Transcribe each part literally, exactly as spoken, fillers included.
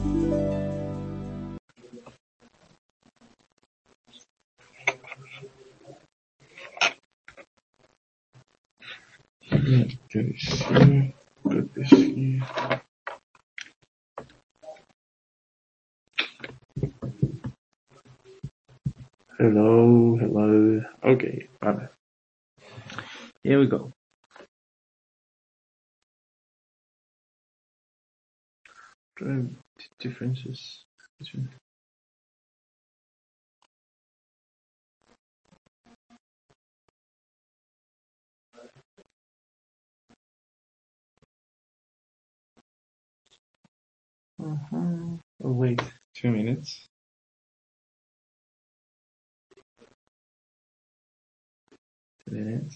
Okay, so put this here. Hello, hello. Okay, vale. Here we go. Differences between. Uh-huh. Oh, wait, two minutes. Two minutes.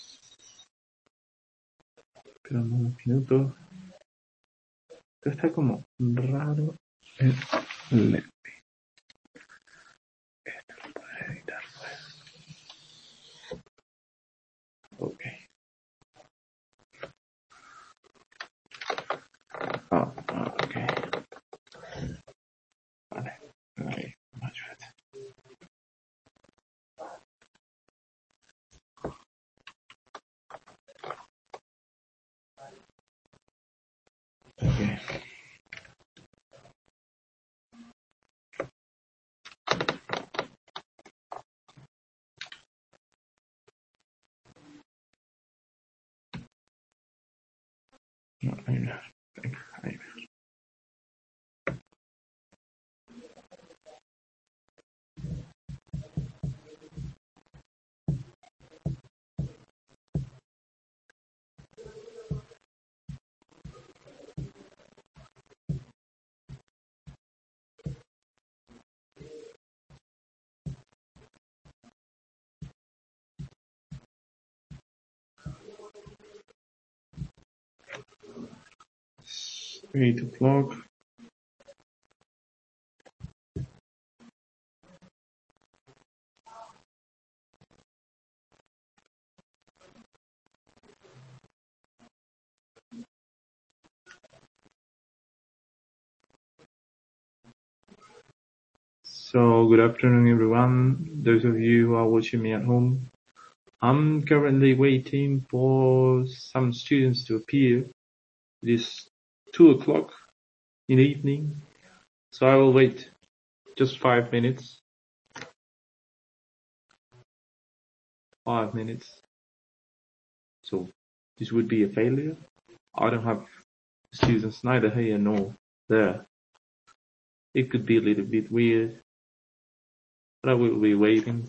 Pero un minuto. Esto está como raro. El lente. Esto lo puedes editar, pues. Ok. Oh, oh, ok. Vale. Ahí, much better. Okay. No, ahí no. Venga, ahí va. Eight o'clock. So, good afternoon, everyone. Those of you who are watching me at home, I'm currently waiting for some students to appear. It is two o'clock in the evening, so I will wait just five minutes. Five minutes. So, this would be a failure. I don't have students neither here nor there. It could be a little bit weird, but I will be waiting.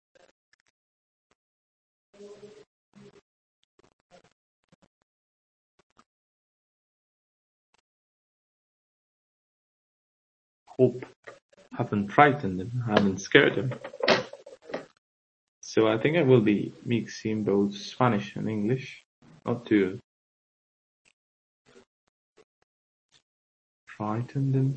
Hope haven't frightened them, haven't scared them. So I think I will be mixing both Spanish and English, not to frighten them.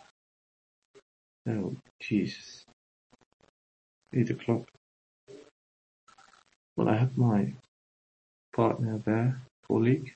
Oh, Jesus. Eight o'clock. Well, I have my partner there, colleague.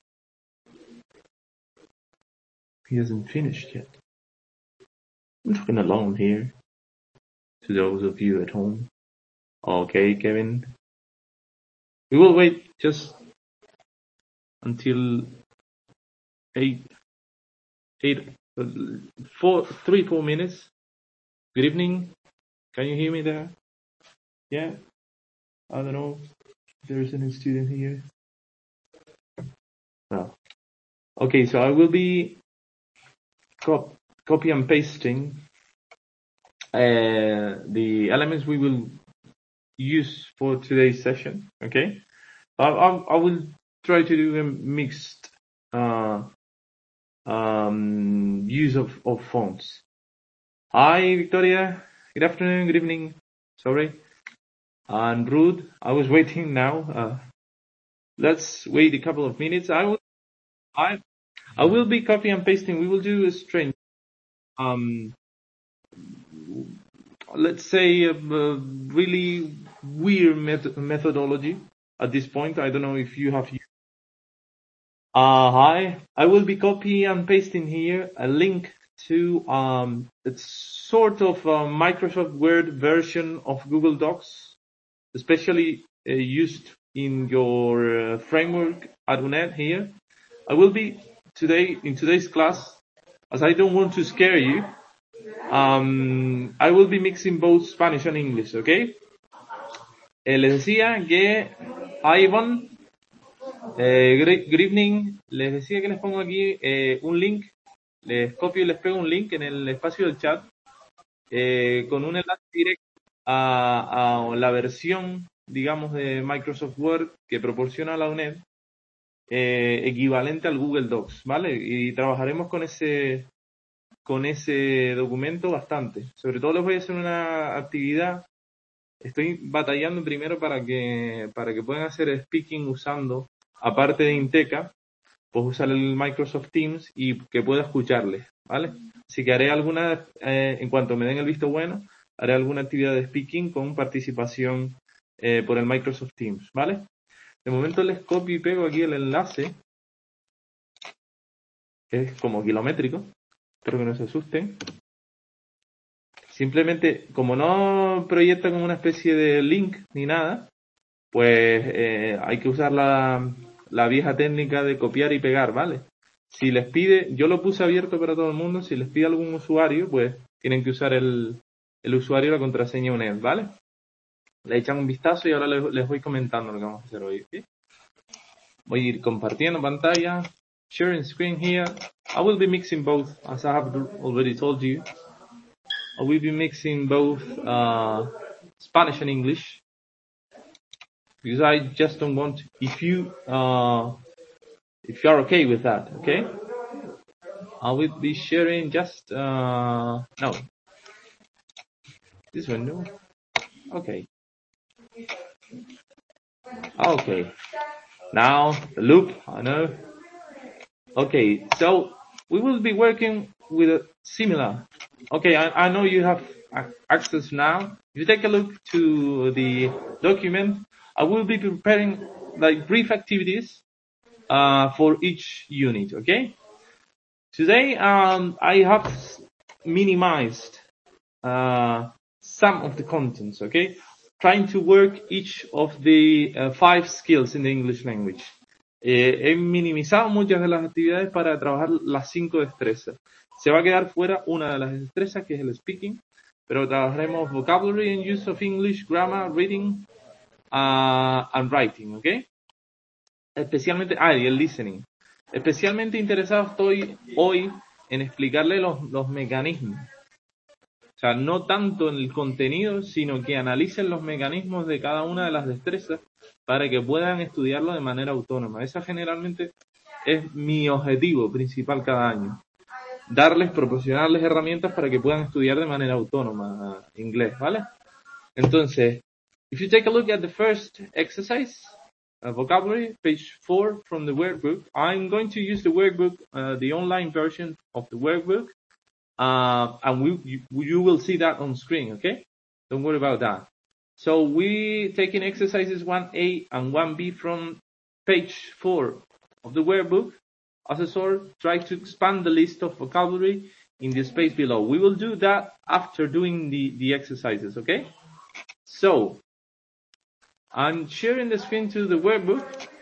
He hasn't finished yet. I'm talking alone here. To those of you at home. Okay, Kevin. We will wait just until eight, eight, uh, four, three, four minutes. Good evening. Can you hear me there? Yeah. I don't know if there is any student here. No. Okay, so I will be cop copy and pasting uh, the elements we will use for today's session. Okay, I, I, I will try to do a mixed uh, um, use of, of fonts. Hi, Victoria. Good afternoon. Good evening. Sorry. And Ruth, I was waiting now. Uh, let's wait a couple of minutes. I will. I I will be copy and pasting. We will do a strange. Um, let's say a, a really weird met- methodology at this point. I don't know if you have. Uh, hi. I will be copy and pasting here a link to um, it's sort of a Microsoft Word version of Google Docs, especially uh, used in your uh, framework at U N E D here. I will be today in today's class, as I don't want to scare you. Um, I will be mixing both Spanish and English, okay? Eh, les decía que Ivan, eh, good, good evening. Les decía que les pongo aquí eh, un link. Les copio y les pego un link en el espacio del chat eh, con un enlace directo a, a la versión, digamos, de Microsoft Word que proporciona la U N E D, eh, equivalente al Google Docs, ¿vale? Y trabajaremos con ese con ese documento bastante. Sobre todo les voy a hacer una actividad. Estoy batallando primero para que para que puedan hacer speaking usando, aparte de Inteca, pues usar el Microsoft Teams y que pueda escucharles, ¿vale? Así que haré alguna, eh, en cuanto me den el visto bueno, haré alguna actividad de speaking con participación eh, por el Microsoft Teams, ¿vale? De momento les copio y pego aquí el enlace, que es como kilométrico, espero que no se asusten. Simplemente, como no proyecta como una especie de link ni nada, pues eh, hay que usar la, la vieja técnica de copiar y pegar, ¿vale? Si les pide, yo lo puse abierto para todo el mundo, si les pide algún usuario, pues tienen que usar el, el usuario y la contraseña U N E D, ¿vale? Le echan un vistazo y ahora les, les voy comentando lo que vamos a hacer hoy, ¿sí? Voy a ir compartiendo pantalla, sharing screen here. I will be mixing both, as I have already told you. I will be mixing both uh, Spanish and English, because I just don't want, if you uh, if you are okay with that, okay? I will be sharing just uh, no, this window. Okay. Okay. Now the loop. I know. Okay. So we will be working with a similar. Okay. I, I know you have access now. If you take a look to the document, I will be preparing like brief activities uh, for each unit. Okay. Today, um, I have minimized uh, some of the contents, okay? Trying to work each of the uh, five skills in the English language. Eh, he minimizado muchas de las actividades para trabajar las cinco destrezas. Se va a quedar fuera una de las destrezas, que es el speaking, pero trabajaremos vocabulary and use of English, grammar, reading, uh, and writing, okay? Especialmente, ah, y el listening. Especialmente interesado estoy hoy en explicarle los, los mecanismos. O sea, no tanto en el contenido, sino que analicen los mecanismos de cada una de las destrezas para que puedan estudiarlo de manera autónoma. Esa generalmente es mi objetivo principal cada año. Darles, proporcionarles herramientas para que puedan estudiar de manera autónoma inglés, ¿vale? Entonces, if you take a look at the first exercise, Uh, vocabulary, page four from the workbook. I'm going to use the workbook, uh, the online version of the workbook, uh, and we, you, you will see that on screen, okay? Don't worry about that. So we taking exercises one A and one B from page four of the workbook. As a sort, try to expand the list of vocabulary in the space below. We will do that after doing the, the exercises, okay? So, I'm sharing the screen to the workbook,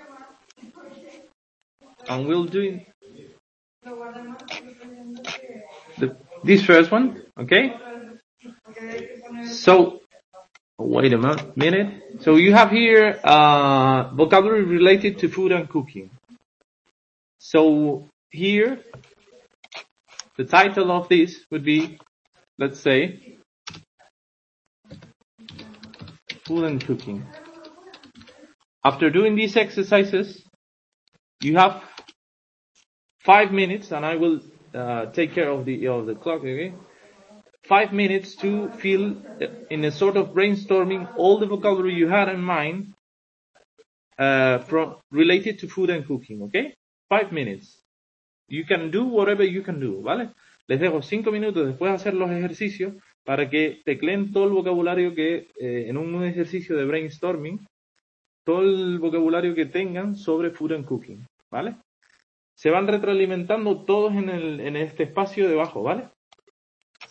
and we'll do the, this first one, okay? So, wait a minute. So you have here uh, vocabulary related to food and cooking. So here, the title of this would be, let's say, food and cooking. After doing these exercises, you have five minutes, and I will uh, take care of the of the clock. Okay, five minutes to fill in a sort of brainstorming all the vocabulary you had in mind uh, from related to food and cooking. Okay, five minutes. You can do whatever you can do, ¿vale? Les dejo cinco minutos después de hacer los ejercicios para que tecleen todo el vocabulario que eh, en un ejercicio de brainstorming, todo el vocabulario que tengan sobre food and cooking, ¿vale? Se van retroalimentando todos en, el, en este espacio de abajo, ¿vale?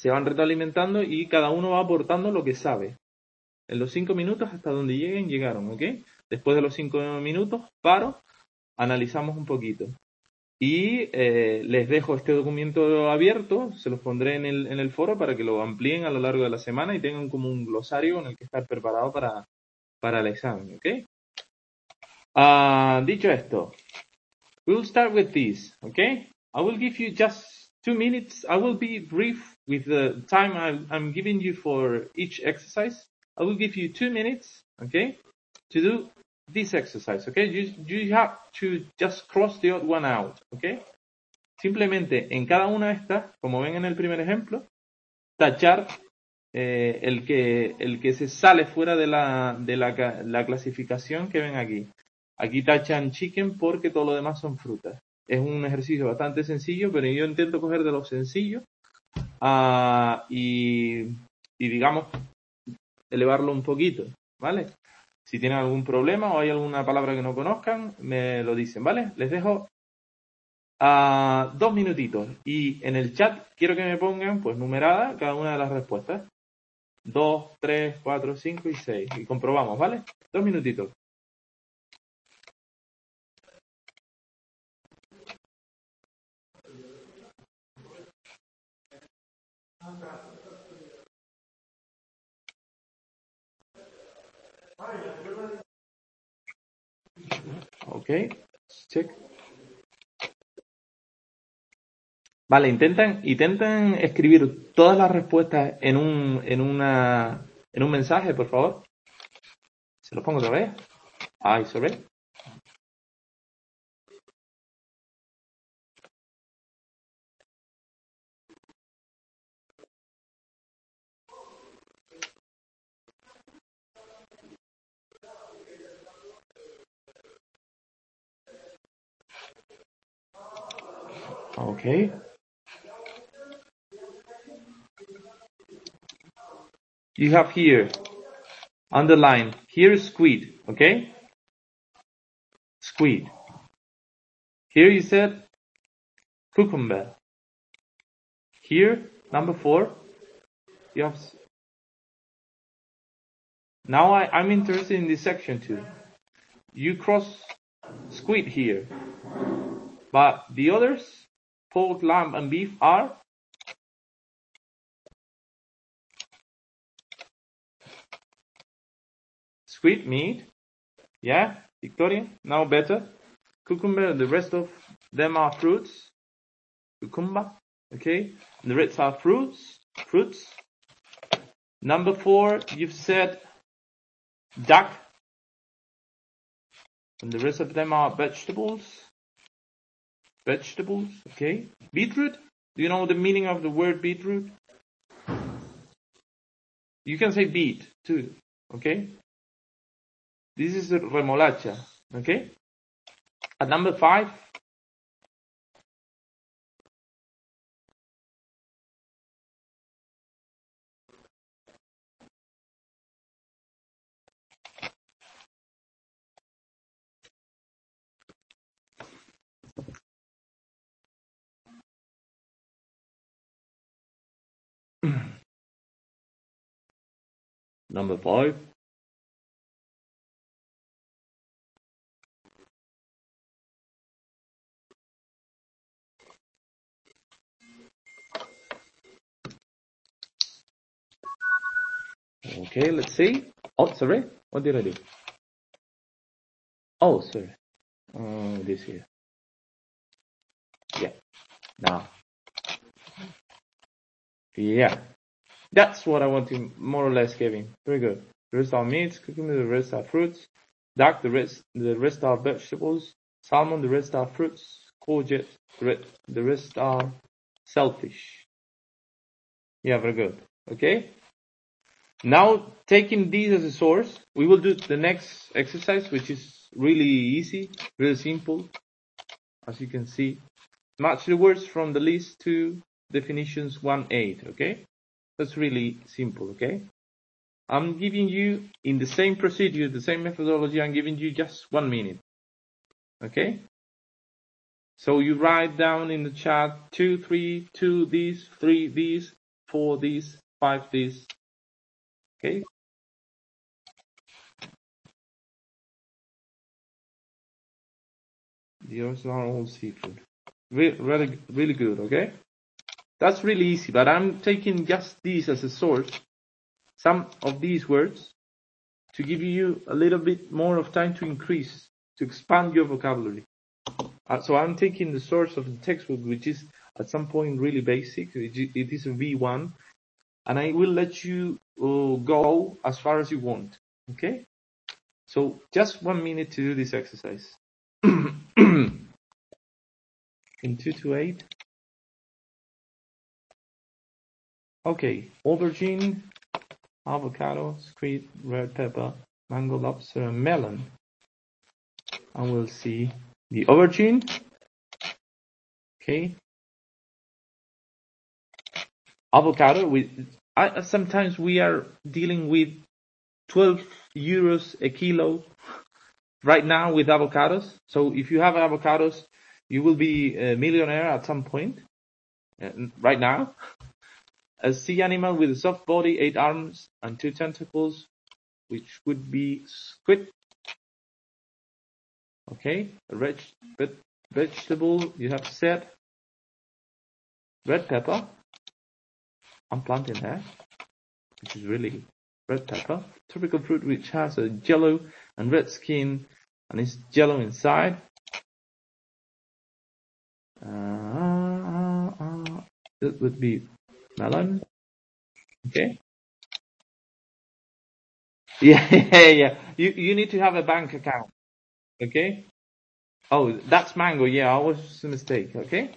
se van retroalimentando y cada uno va aportando lo que sabe. En los cinco minutos hasta donde lleguen, llegaron, ¿ok? Después de los cinco minutos, paro, analizamos un poquito. Y eh, les dejo este documento abierto, se los pondré en el, en el foro para que lo amplíen a lo largo de la semana y tengan como un glosario en el que estar preparado para, para el examen, ¿ok? Uh, dicho esto, we'll start with this, ¿ok? I will give you just two minutes. I will be brief with the time I'm, I'm giving you for each exercise. I will give you two minutes, okay, to do this exercise, okay? You, you have to just cross the odd one out, okay? Simplemente en cada una de estas, como ven en el primer ejemplo, tachar eh, el que el que se sale fuera de la de la, la clasificación que ven aquí. Aquí tachan chicken porque todo lo demás son frutas. Es un ejercicio bastante sencillo, pero yo intento coger de lo sencillo uh, y, y, digamos, elevarlo un poquito, ¿vale? Si tienen algún problema o hay alguna palabra que no conozcan, me lo dicen, ¿vale? Les dejo uh, dos minutitos y en el chat quiero que me pongan, pues, numerada cada una de las respuestas. Dos, tres, cuatro, cinco y seis. Y comprobamos, ¿vale? Dos minutitos. Ok, check. Vale, intentan, intentan escribir todas las respuestas en un, en una, en un mensaje, por favor. Se los pongo otra vez. Ay, sorry. Okay. You have here, underline, here is squid, okay? Squid. Here you said cucumber. Here, number four, you have... Now I, I'm interested in this section too. You cross squid here. But the others, pork, lamb, and beef are... Squid meat. Yeah, Victoria, now better. Cucumber, the rest of them are fruits. Cucumber, okay. The rest are fruits. Fruits. Number four, you've said duck. And the rest of them are vegetables. Vegetables, okay. Beetroot. Do you know the meaning of the word beetroot? You can say beet too, okay. This is remolacha, okay. At number five, number five. Okay, let's see. Oh, sorry. What did I do? Oh, sorry. Oh, this here. Yeah. Now. Yeah. That's what I want to more or less give him. Very good. The rest are meats, cucumber, the rest are fruits. Duck, the rest, the rest are vegetables. Salmon, the rest are fruits. Courgette, the rest are shellfish. Yeah, very good. Okay. Now, taking these as a source, we will do the next exercise, which is really easy, really simple. As you can see, match the words from the list to definitions one eight, okay? That's really simple, okay? I'm giving you, in the same procedure, the same methodology, I'm giving you just one minute, okay? So you write down in the chat, two, three, two, these, three, these, four this, five this. Okay. Yours are all seafood. Re- really, really good. Okay. That's really easy, but I'm taking just these as a source, some of these words, to give you a little bit more of time to increase, to expand your vocabulary. Uh, so I'm taking the source of the textbook, which is at some point really basic. It is a V one, and I will let you uh, go as far as you want. Okay? So just one minute to do this exercise. In two to eight. Okay, aubergine, avocado, squid, red pepper, mango, lobster, and melon. And we'll see the aubergine. Okay. Avocado. With I, sometimes we are dealing with twelve euros a kilo right now with avocados. So if you have avocados, you will be a millionaire at some point. Uh, right now. A sea animal with a soft body, eight arms, and two tentacles, which would be squid. Okay, a reg veg vegetable you have said. Red pepper. I'm planting there, which is really red pepper. Tropical fruit which has a yellow and red skin, and it's yellow inside. Uh, uh, uh, it would be melon. Okay. Yeah, yeah, yeah. You you need to have a bank account. Okay. Oh, that's mango. Yeah, I was just a mistake. Okay.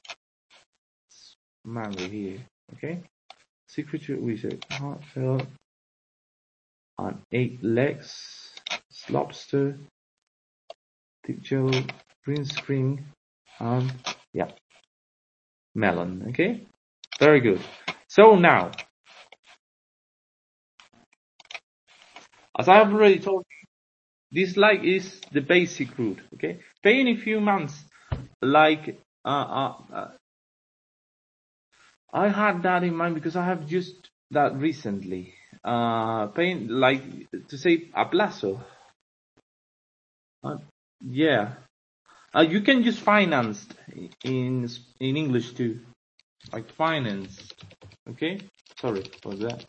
Mango here. Okay. Secret wizard. Heartfelt. On eight legs. Lobster. Thick jello. Green screen. And yeah. Melon. Okay. Very good. So now, as I have already told you, this like is the basic route. Okay. Pay in a few months. Like uh, uh, uh I had that in mind because I have used that recently. Uh, paying like to say a plazo. Uh, yeah. Uh, you can use financed in in English too, like finance. Okay. Sorry for that.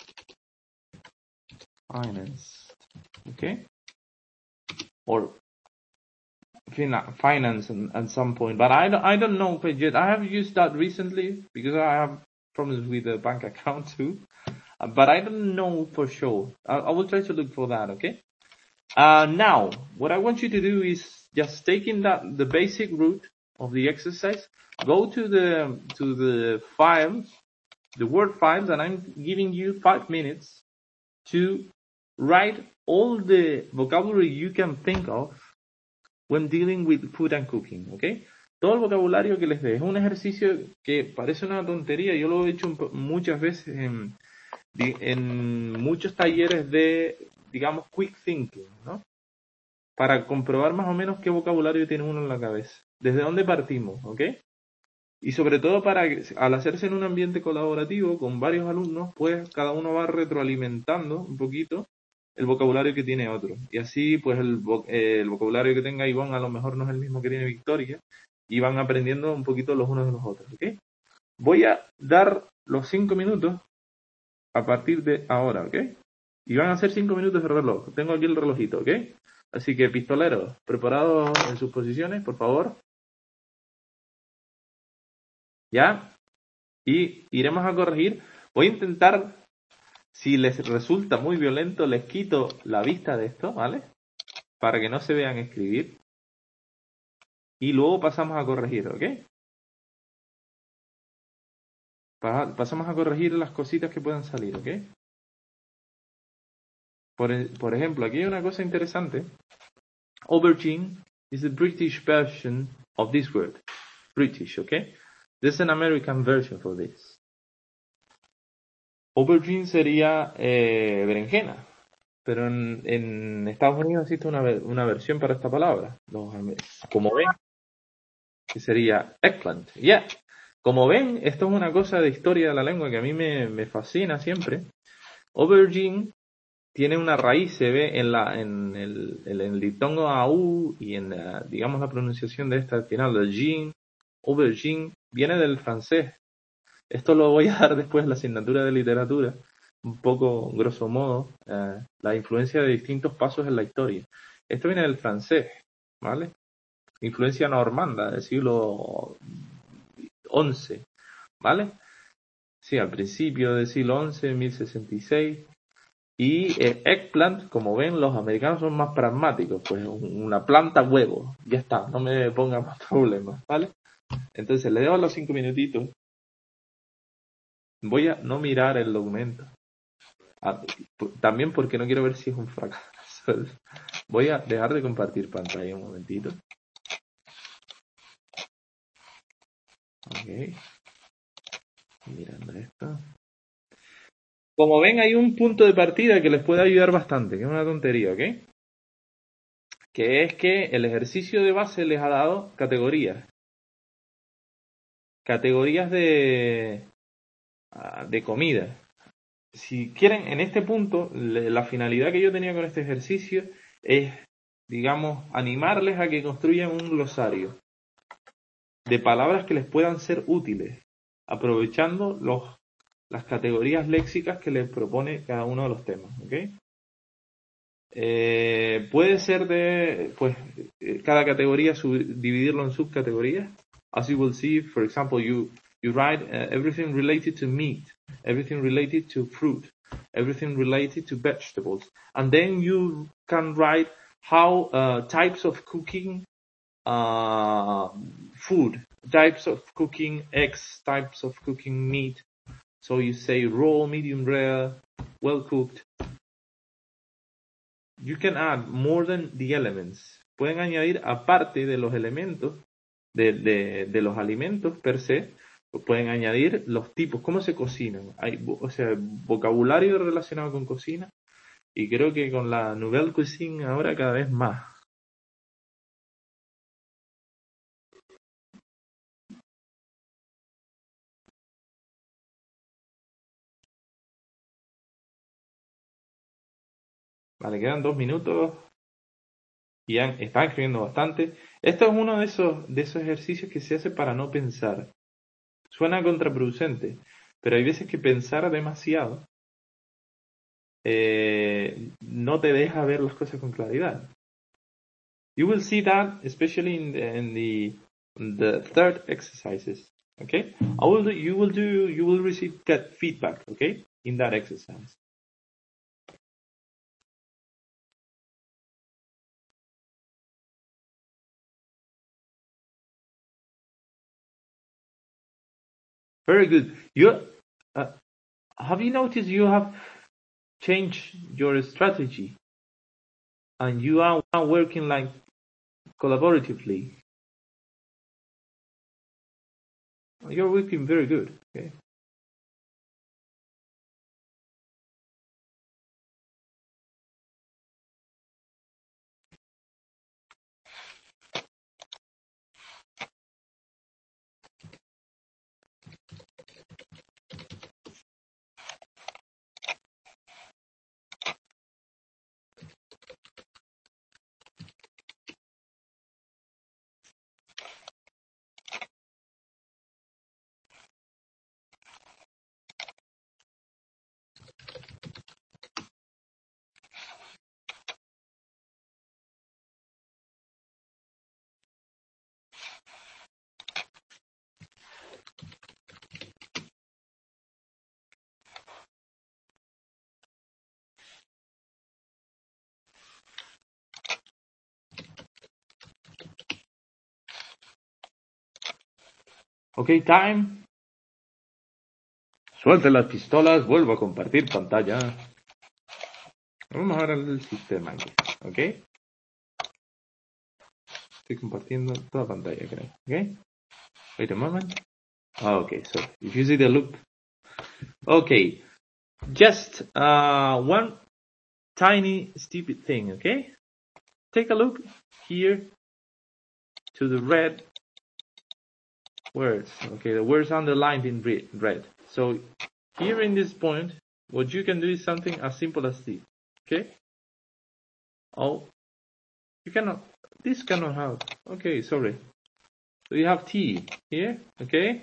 Finance. Okay. Or fina- finance and, at some point, but I don't, I don't know yet. I have used that recently because I have problems with the bank account too. Uh, but I don't know for sure. I, I will try to look for that. Okay. Uh, now, what I want you to do is just taking that the basic route of the exercise. Go to the to the files, the word files, and I'm giving you five minutes to write all the vocabulary you can think of when dealing with food and cooking. Okay. Todo el vocabulario que les dé. Es un ejercicio que parece una tontería. Yo lo he hecho muchas veces en en muchos talleres de, digamos, quick thinking, ¿no? Para comprobar más o menos qué vocabulario tiene uno en la cabeza. ¿Desde dónde partimos? ¿Ok? Y sobre todo para que al hacerse en un ambiente colaborativo con varios alumnos, pues cada uno va retroalimentando un poquito el vocabulario que tiene otro. Y así, pues el, eh, el vocabulario que tenga Iván a lo mejor no es el mismo que tiene Victoria, y van aprendiendo un poquito los unos de los otros. ¿Ok? Voy a dar los cinco minutos a partir de ahora, ¿ok? Y van a ser cinco minutos de reloj. Tengo aquí el relojito, ¿ok? Así que, pistoleros, preparados en sus posiciones, por favor. ¿Ya? Y iremos a corregir. Voy a intentar, si les resulta muy violento, les quito la vista de esto, ¿vale? Para que no se vean escribir. Y luego pasamos a corregir, ¿ok? Pa- pasamos a corregir las cositas que puedan salir, ¿ok? Por, e- por ejemplo, aquí hay una cosa interesante. Aubergine is the British version of this word. British, okay? There's an American version for this. Aubergine sería eh, berenjena, pero en, en Estados Unidos existe una, una versión para esta palabra, los, como ven, que sería eggplant. Yeah, Como ven, esto es una cosa de historia de la lengua que a mí me, me fascina siempre. Aubergine tiene una raíz, se ve en la en el, en el diptongo au y en la, digamos la pronunciación de esta al final, de jean, aubergine, viene del francés. Esto lo voy a dar después en la asignatura de literatura, un poco grosso modo, eh, la influencia de distintos pasos en la historia. Esto viene del francés, ¿vale? Influencia normanda del siglo once, ¿vale? Sí, al principio del siglo once, mil sesenta y seis. Y el eggplant, como ven, los americanos son más pragmáticos, pues una planta huevo, ya está, no me ponga más problemas, ¿vale? Entonces le dejo los cinco minutitos. Voy a no mirar el documento. Ah, también porque no quiero ver si es un fracaso. Voy a dejar de compartir pantalla un momentito. Ok. Mirando esto. Como ven, hay un punto de partida que les puede ayudar bastante, que es una tontería, ¿ok? Que es que el ejercicio de base les ha dado categorías. Categorías de, de comida. Si quieren, en este punto, la finalidad que yo tenía con este ejercicio es, digamos, animarles a que construyan un glosario de palabras que les puedan ser útiles, aprovechando los, las categorías léxicas que les propone cada uno de los temas, ¿ok? Eh, puede ser de, pues, cada categoría sub, dividirlo en subcategorías. As you will see, for example, you you write uh, everything related to meat, everything related to fruit, everything related to vegetables, and then you can write how uh, types of cooking uh, food, types of cooking eggs, types of cooking meat. So you say raw, medium rare, well cooked. You can add more than the elements. Pueden añadir aparte de los elementos, de, de, de los alimentos per se, pueden añadir los tipos, cómo se cocinan. Hay, o sea, vocabulario relacionado con cocina, y creo que con la Nouvelle Cuisine ahora cada vez más. Vale, quedan dos minutos y han, están escribiendo bastante. Esto es uno de esos, de esos ejercicios que se hace para no pensar. Suena contraproducente, pero hay veces que pensar demasiado eh, no te deja ver las cosas con claridad. You will see that especially in the, in the, in the third exercises. Okay, I will do, you will do you will receive that feedback. Okay, in that exercise. Very good. You uh, have you noticed you have changed your strategy and you are now working like collaboratively. You're working very good. Okay. Okay, time. Suelte las pistolas, vuelvo a compartir pantalla. Vamos a ver el sistema aquí, ¿ok? Estoy compartiendo toda pantalla, creo, ¿ok? Wait a moment. Oh, okay, so if you see the loop. Okay, just uh, one tiny stupid thing, okay? Take a look here to the red words. Okay, the words underlined in red. So here in this point, what you can do is something as simple as this. Okay. Oh, you cannot. This cannot have. Okay, sorry. So you have T here. Okay.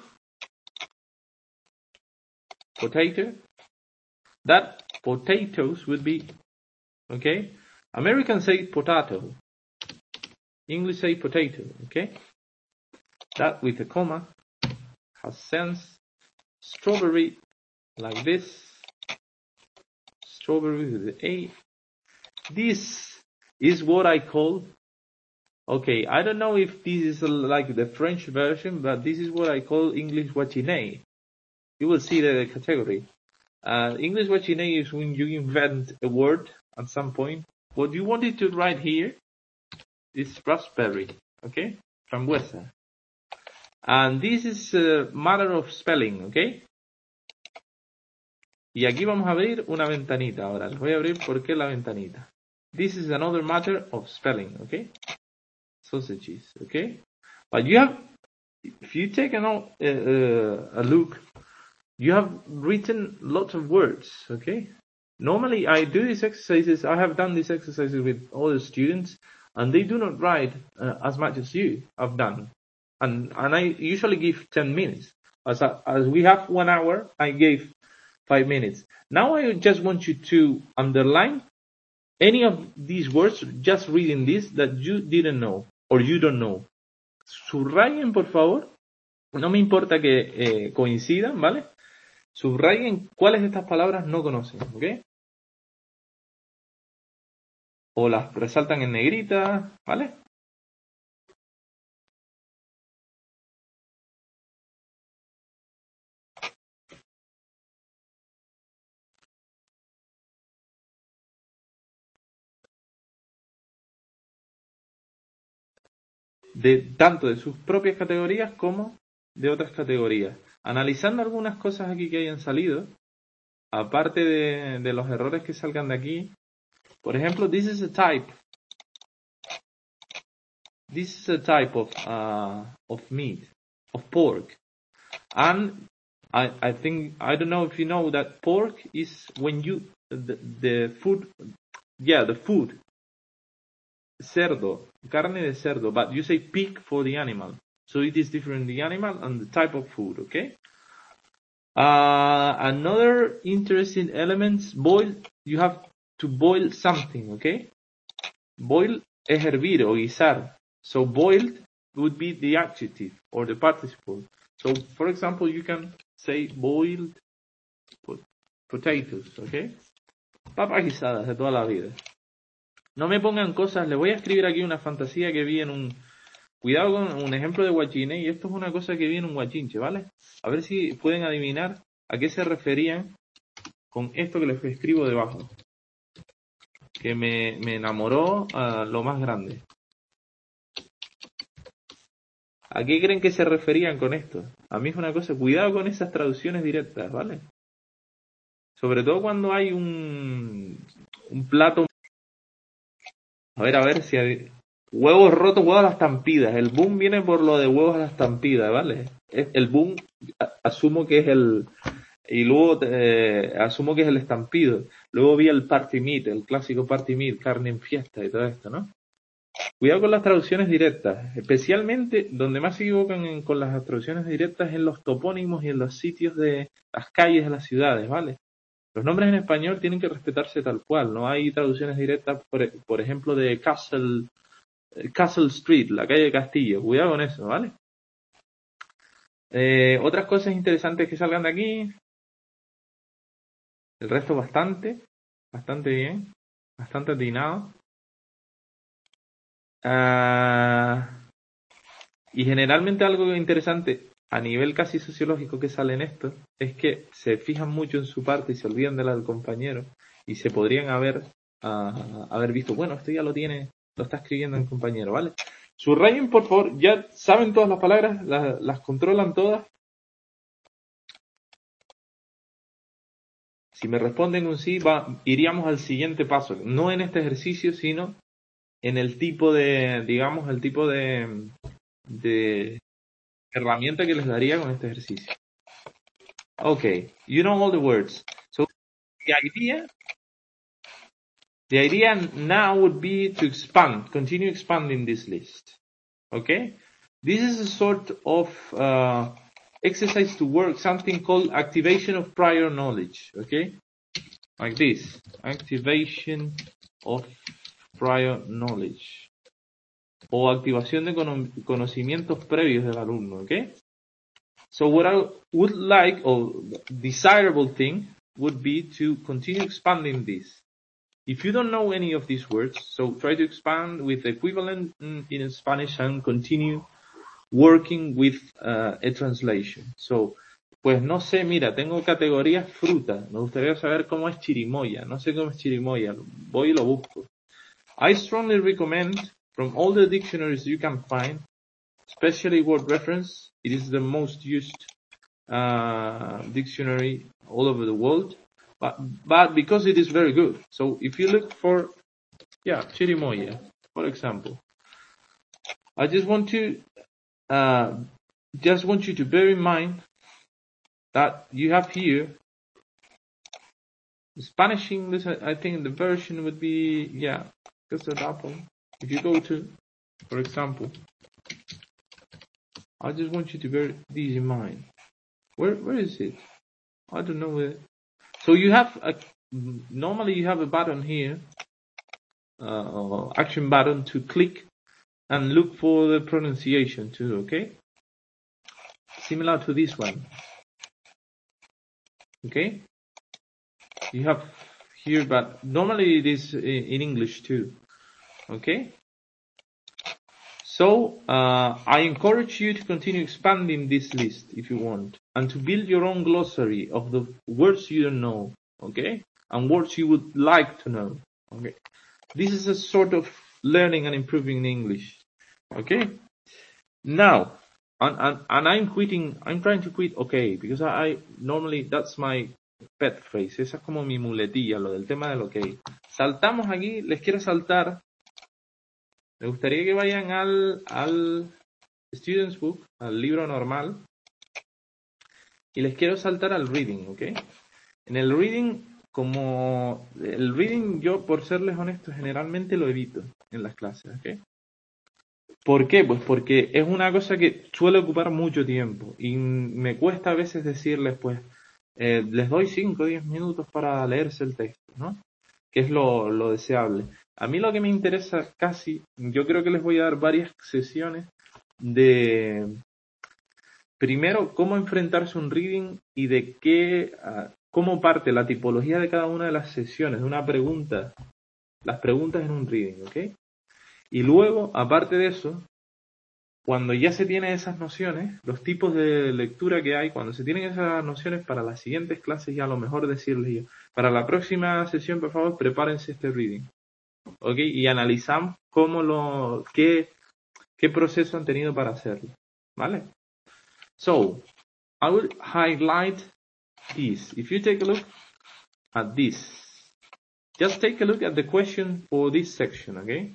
Potato. That potatoes would be. Okay. Americans say potato. English say potato. Okay. That with a comma has sense. Strawberry, like this. Strawberry with the A. This is what I call. Okay, I don't know if this is like the French version, but this is what I call English Wachine. You will see the category. Uh, English Wachine is when you invent a word at some point. What you wanted to write here is raspberry. Okay, frambuesa. And this is a matter of spelling, ¿ok? Y aquí vamos a abrir una ventanita ahora. Les voy a abrir por qué la ventanita. This is another matter of spelling, ¿ok? Sausages, ¿ok? But you have, if you take a, uh, a look, you have written lots of words, ¿ok? Normally I do these exercises, I have done these exercises with all the students, and they do not write uh, as much as you have done. And, and I usually give ten minutes. As, a, as we have one hour, I gave five minutes. Now I just want you to underline any of these words, just reading this, that you didn't know, or you don't know. Subrayen, por favor. No me importa que eh, coincidan, ¿vale? Subrayen cuáles de estas palabras no conocen, ¿ok? O las resaltan en negrita, ¿vale? De tanto de sus propias categorías como de otras categorías. Analizando algunas cosas aquí que hayan salido, aparte de, de los errores que salgan de aquí, por ejemplo, this is a type. This is a type of uh, of meat, of pork, and I I think I don't know if you know that pork is when you the, the food, yeah, the food. Cerdo, carne de cerdo, but you say pig for the animal. So it is different, the animal and the type of food, okay? Uh, another interesting element, boil, you have to boil something, okay? Boil es hervir o guisar. So boiled would be the adjective or the participle. So, for example, you can say boiled potatoes, okay? Papas guisadas de toda la vida. No me pongan cosas, les voy a escribir aquí una fantasía que vi en un... Cuidado con un ejemplo de guachine, y esto es una cosa que vi en un guachinche, ¿vale? A ver si pueden adivinar a qué se referían con esto que les escribo debajo. Que me, me enamoró a lo más grande. ¿A qué creen que se referían con esto? A mí es una cosa, cuidado con esas traducciones directas, ¿vale? Sobre todo cuando hay un, un plato... A ver, a ver si hay... Huevos rotos, huevos a las estampidas. El boom viene por lo de huevos a las estampidas, ¿vale? El boom asumo que es el... Y luego eh, asumo que es el estampido. Luego vi el party meat, el clásico party meat, carne en fiesta y todo esto, ¿no? Cuidado con las traducciones directas. Especialmente donde más se equivocan en, con las traducciones directas es en los topónimos y en los sitios de las calles de las ciudades, ¿vale? Los nombres en español tienen que respetarse tal cual. No hay traducciones directas, por, por ejemplo, de Castle... Castle Street, la calle de Castillo. Cuidado con eso, ¿vale? Eh, otras cosas interesantes que salgan de aquí. El resto bastante. Bastante bien. Bastante atinado. Uh, y generalmente algo interesante a nivel casi sociológico que sale en esto es que se fijan mucho en su parte y se olvidan de la del compañero. Y se podrían haber, uh, haber visto, bueno, esto ya lo tiene... Lo está escribiendo el compañero, ¿vale? Subrayen, por favor, ya saben todas las palabras, las, las controlan todas. Si me responden un sí, va, iríamos al siguiente paso. No en este ejercicio, sino en el tipo de, digamos, el tipo de, de, herramienta que les daría con este ejercicio. Okay, you know all the words. So the idea, the idea now would be to expand, continue expanding this list. Okay, this is a sort of uh, exercise to work something called activation of prior knowledge. Okay, like this, activation of prior knowledge o activación de cono conocimientos previos del alumno. Okay. So what I would like, or desirable thing, would be to continue expanding this. If you don't know any of these words, so try to expand with the equivalent in Spanish and continue working with uh, a translation. So, pues no sé, mira, tengo categorías fruta. Me gustaría saber cómo es chirimoya. No sé cómo es chirimoya. Voy y lo busco. I strongly recommend, from all the dictionaries you can find, especially word reference, it is the most used uh, dictionary all over the world, but, but because it is very good. So if you look for, yeah, chirimoya, for example, I just want to, uh, just want you to bear in mind that you have here Spanish English. I think the version would be, yeah, just an apple. If you go to, for example, I just want you to bear these in mind. Where where is it? I don't know where. So you have a normally you have a button here, uh, action button to click and look for the pronunciation too. Okay, similar to this one. Okay, you have here, but normally it is in English too. Okay. So uh, I encourage you to continue expanding this list if you want, and to build your own glossary of the words you don't know, okay, and words you would like to know, okay. This is a sort of learning and improving English, okay. Now, and, and, and I'm quitting, I'm trying to quit okay, because I, I normally, that's my pet phrase, esa es como mi muletilla, lo del tema del okay. Saltamos aquí, les quiero saltar. Me gustaría que vayan al, al Student's Book, al libro normal, y les quiero saltar al reading, ¿ok? En el reading, como el reading yo, por serles honesto, generalmente lo evito en las clases, ¿ok? ¿Por qué? Pues porque es una cosa que suele ocupar mucho tiempo y me cuesta a veces decirles, pues, eh, les doy cinco o diez minutos para leerse el texto, ¿no? Que es lo, lo deseable. A mí lo que me interesa casi, yo creo que les voy a dar varias sesiones de, primero, cómo enfrentarse a un reading y de qué, uh, cómo parte la tipología de cada una de las sesiones, de una pregunta, las preguntas en un reading, ¿ok? Y luego, aparte de eso, cuando ya se tienen esas nociones, los tipos de lectura que hay, cuando se tienen esas nociones para las siguientes clases, ya a lo mejor decirles yo, para la próxima sesión, por favor, prepárense este reading. ¿Ok? Y analizamos cómo lo, qué, qué proceso han tenido para hacerlo. ¿Vale? So, I will highlight this. If you take a look at this, just take a look at the question for this section, okay?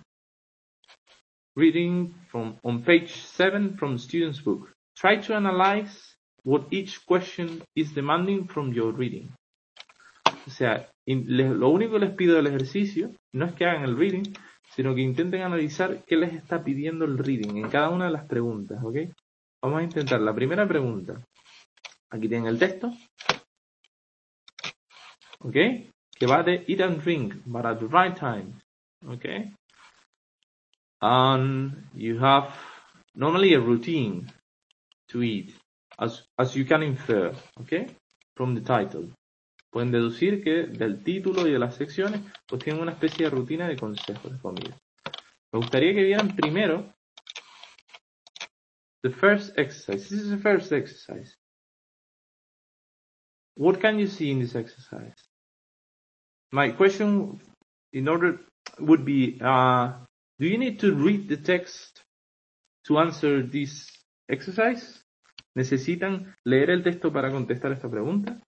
Reading from on page seven from Student's Book. Try to analyze what each question is demanding from your reading. O sea, lo único que les pido del ejercicio no es que hagan el reading, sino que intenten analizar qué les está pidiendo el reading en cada una de las preguntas, ¿ok? Vamos a intentar la primera pregunta. Aquí tienen el texto, ¿ok? Que va de eat and drink, but at the right time, ¿ok? And you have normally a routine to eat, as, as you can infer, ¿ok? From the title. Pueden deducir que del título y de las secciones, pues tienen una especie de rutina de consejos de comida. Me gustaría que vieran primero the first exercise. This is the first exercise. What can you see in this exercise? My question in order would be, uh, do you need to read the text to answer this exercise? ¿Necesitan leer el texto para contestar esta pregunta?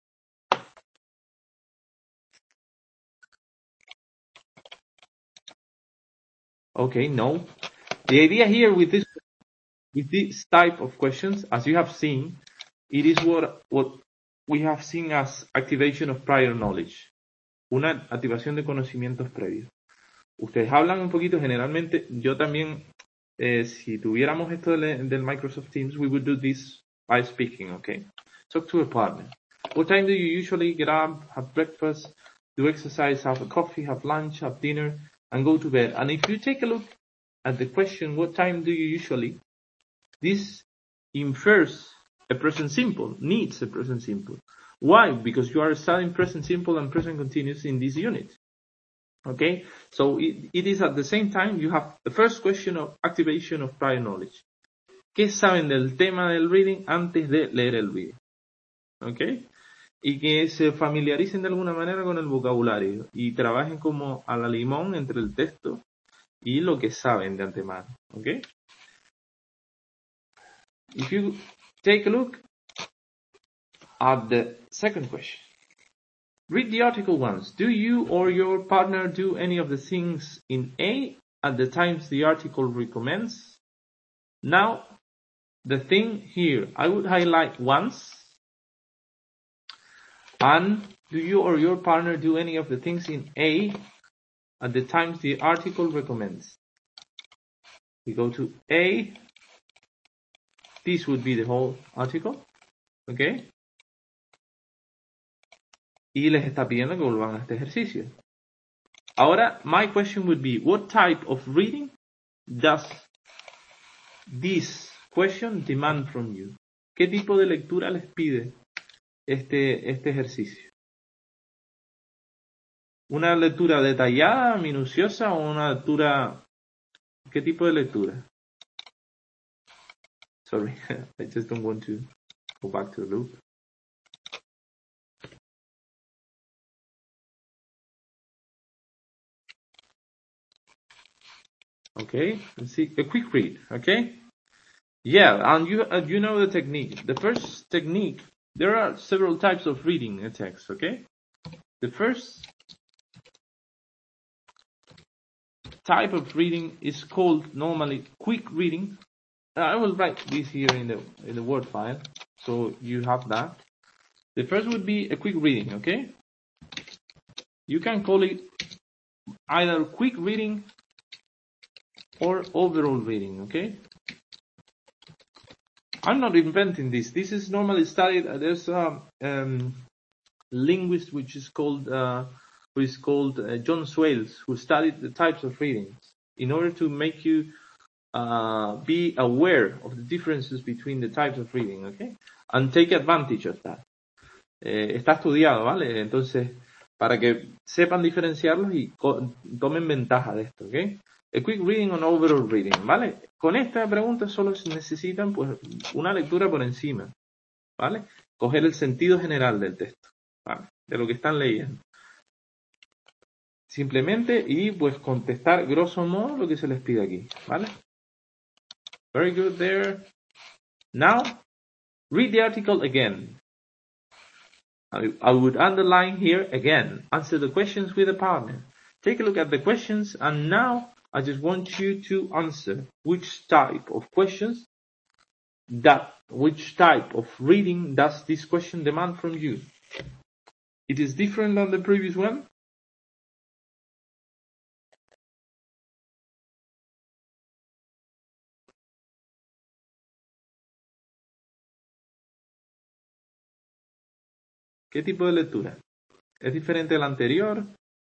Okay, no. The idea here with this with this type of questions, as you have seen, it is what, what we have seen as activation of prior knowledge. Una activación de conocimientos previos. Ustedes hablan un poquito, generalmente, yo también, eh, si tuviéramos esto del, del Microsoft Teams, we would do this by speaking, okay? Talk to a partner. What time do you usually get up, have breakfast, do exercise, have a coffee, have lunch, have dinner, and go to bed? And if you take a look at the question, what time do you usually? This infers a present simple, needs a present simple. Why? Because you are studying present simple and present continuous in this unit. Okay? So it, it is at the same time you have the first question of activation of prior knowledge. ¿Qué saben del tema del reading antes de leer el reading? Okay? Y que se familiaricen de alguna manera con el vocabulario y trabajen como a la limón entre el texto y lo que saben de antemano. Okay? If you take a look at the second question. Read the article once. Do you or your partner do any of the things in A at the times the article recommends? Now, the thing here, I would highlight once. And do you or your partner do any of the things in A at the times the article recommends? We go to A. This would be the whole article. Okay? Y les está pidiendo que vuelvan a este ejercicio. Ahora, my question would be, what type of reading does this question demand from you? ¿Qué tipo de lectura les pide este, este ejercicio? ¿Una lectura detallada, minuciosa o una lectura... ¿Qué tipo de lectura? Sorry, I just don't want to go back to the loop. Okay, let's see, a quick read, okay? Yeah, and you, uh, you know the technique. The first technique, there are several types of reading a text, okay? The first type of reading is called normally quick reading. I will write this here in the, in the Word file, so you have that. The first would be a quick reading, okay? You can call it either quick reading or overall reading, okay? I'm not inventing this. This is normally studied. Uh, there's a um, linguist which is called uh, who is called uh, John Swales, who studied the types of readings in order to make you uh, be aware of the differences between the types of reading, okay? And take advantage of that. Eh, está estudiado, ¿vale? Entonces, para que sepan diferenciarlos y tomen ventaja de esto, ¿ok? A quick reading on overall reading, ¿vale? Con esta pregunta solo necesitan pues una lectura por encima, ¿vale? Coger el sentido general del texto, ¿vale? De lo que están leyendo. Simplemente y pues contestar grosso modo lo que se les pide aquí, ¿vale? Very good there. Now, read the article again. I, I would underline here again, answer the questions with a partner. Take a look at the questions, and now I just want you to answer which type of questions that, which type of reading does this question demand from you? It is different than the previous one? ¿Qué tipo de lectura? ¿Es diferente al anterior?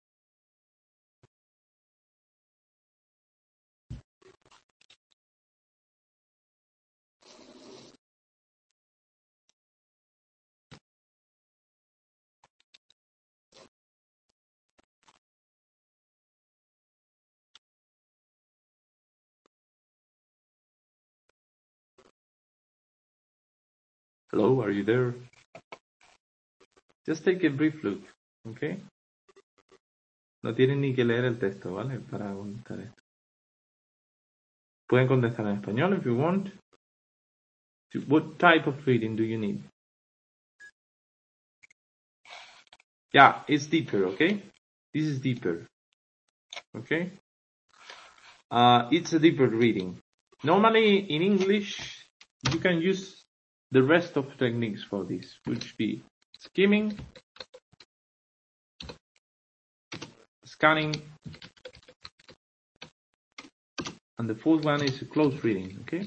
Hello, are you there? Just take a brief look, okay? No tienen ni que leer el texto, ¿vale? Para contestar esto. Pueden contestar en español if you want. What type of reading do you need? Yeah, it's deeper, okay? This is deeper, okay? Uh, it's a deeper reading. Normally in English, you can use the rest of techniques for this, which be skimming, scanning, and the fourth one is close reading, okay?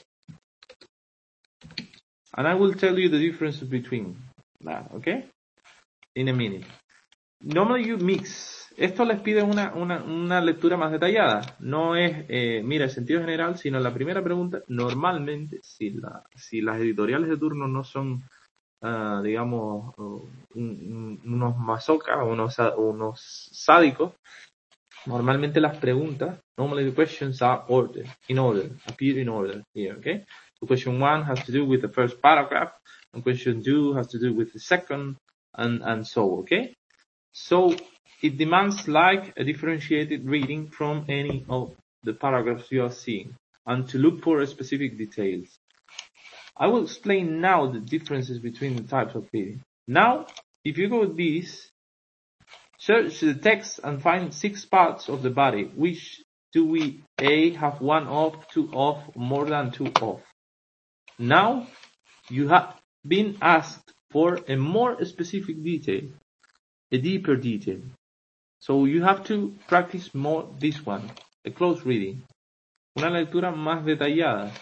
And I will tell you the differences between that, okay? In a minute. Normally you mix. Esto les pide una, una, una lectura más detallada. No es, eh, mira, el sentido general, sino la primera pregunta. Normalmente, si, la, si las editoriales de turno no son, uh, digamos, uh, un, un, unos mazocas o unos, unos sádicos, normalmente las preguntas, normally the questions are ordered, in order, appear in order here, okay? So question one has to do with the first paragraph, and question two has to do with the second, and, and so, okay? So it demands like a differentiated reading from any of the paragraphs you are seeing, and to look for specific details. I will explain now the differences between the types of reading. Now, if you go with this, search the text and find six parts of the body. Which do we A, have one of, two of, more than two of? Now, you have been asked for a more specific detail, a deeper detail. So you have to practice more this one, a close reading. Una lectura más detallada.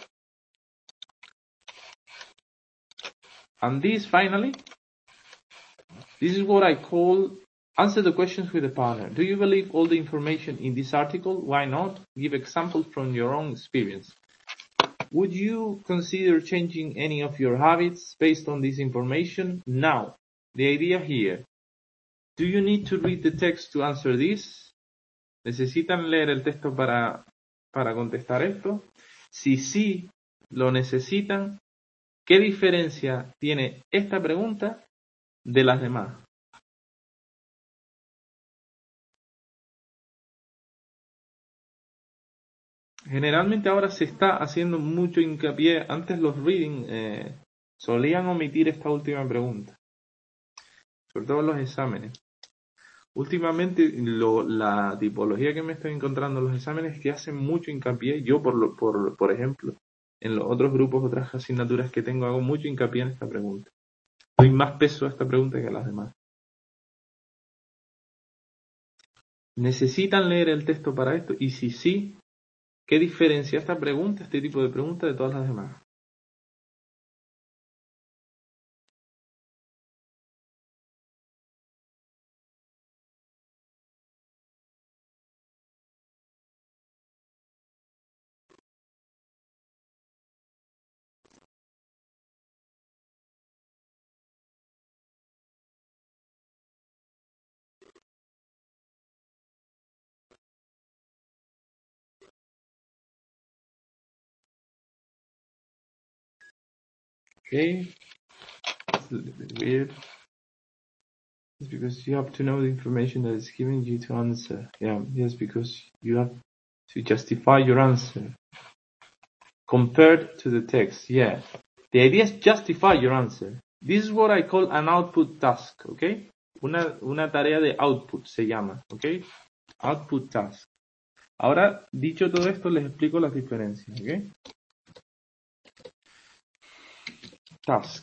And this finally, this is what I call answer the questions with a partner. Do you believe all the information in this article? Why not? Give examples from your own experience. Would you consider changing any of your habits based on this information? Now, the idea here. Do you need to read the text to answer this? ¿Necesitan leer el texto para, para contestar esto? Si sí lo necesitan, ¿qué diferencia tiene esta pregunta de las demás? Generalmente ahora se está haciendo mucho hincapié. Antes los reading eh, solían omitir esta última pregunta, sobre todo en los exámenes. Últimamente lo, la tipología que me estoy encontrando en los exámenes es que hacen mucho hincapié. Yo, por, lo, por, por ejemplo, en los otros grupos, otras asignaturas que tengo, hago mucho hincapié en esta pregunta. Doy más peso a esta pregunta que a las demás. ¿Necesitan leer el texto para esto? Y si sí, ¿qué diferencia esta pregunta, este tipo de pregunta, de todas las demás? Okay, it's a little bit weird. It's because you have to know the information that is given you to answer. Yeah, yes, because you have to justify your answer compared to the text. Yeah, the idea is justify your answer. This is what I call an output task, okay? Una, una tarea de output se llama, okay? Output task. Ahora, dicho todo esto, les explico las diferencias, okay? Task.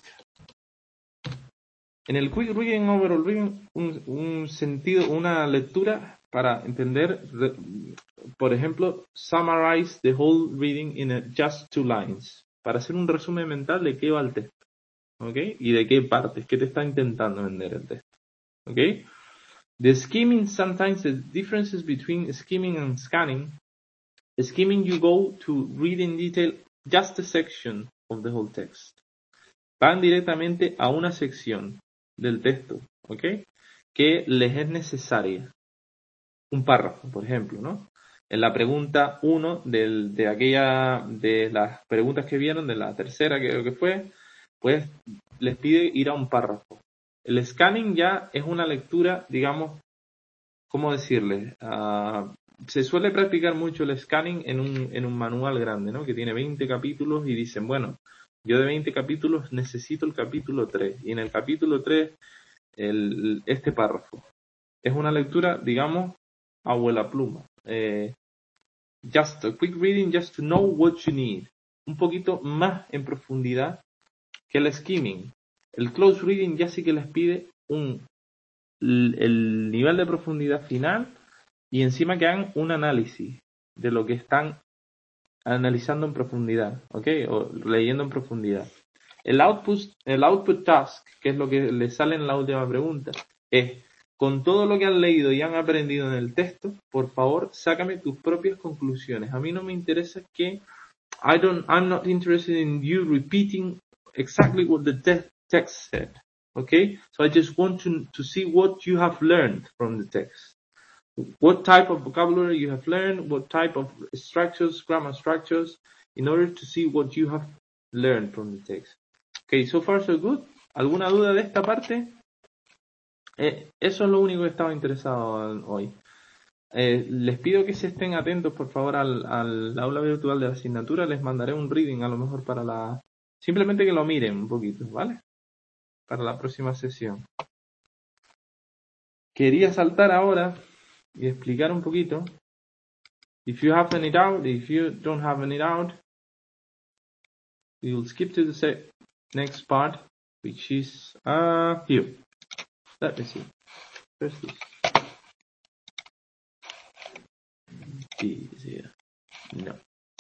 En el quick reading, overall reading, un, un sentido, una lectura para entender, por ejemplo, summarize the whole reading in a, just two lines, para hacer un resumen mental de qué va el texto, ¿ok? Y de qué partes, qué te está intentando vender el texto, ¿ok? The skimming, sometimes the differences between skimming and scanning. Skimming, you go to read in detail just a section of the whole text. Van directamente a una sección del texto, ¿ok? Que les es necesaria. Un párrafo, por ejemplo, ¿no? En la pregunta uno del, de aquella, de las preguntas que vieron, de la tercera creo que fue, pues les pide ir a un párrafo. El scanning ya es una lectura, digamos, ¿cómo decirles? Uh, se suele practicar mucho el scanning en un, en un manual grande, ¿no? Que tiene veinte capítulos y dicen, bueno, yo de veinte capítulos necesito el capítulo tres. Y en el capítulo tres, el, este párrafo. Es una lectura, digamos, abuela pluma. Eh, just a quick reading just to know what you need. Un poquito más en profundidad que el skimming. El close reading ya sí que les pide un el nivel de profundidad final y encima que hagan un análisis de lo que están analizando en profundidad, ¿ok? O leyendo en profundidad. El output, el output task, que es lo que les sale en la última pregunta, es, con todo lo que han leído y han aprendido en el texto, por favor, sácame tus propias conclusiones. A mí no me interesa que, I don't, I'm not interested in you repeating exactly what the te- text said, okay? So I just want to, to see what you have learned from the text. What type of vocabulary you have learned, what type of structures, grammar structures, in order to see what you have learned from the text. Okay, so far so good. ¿Alguna duda de esta parte? Eh, eso es lo único que estaba interesado en hoy. Eh, les pido que se estén atentos, por favor, al, al aula virtual de la asignatura. Les mandaré un reading, a lo mejor para la... Simplemente que lo miren un poquito, ¿vale? Para la próxima sesión. Quería saltar ahora y explicar un poquito. If you have any doubt, if you don't have any doubt, we will skip to the se- next part, which is uh, here. Let me see. First this. This here. No.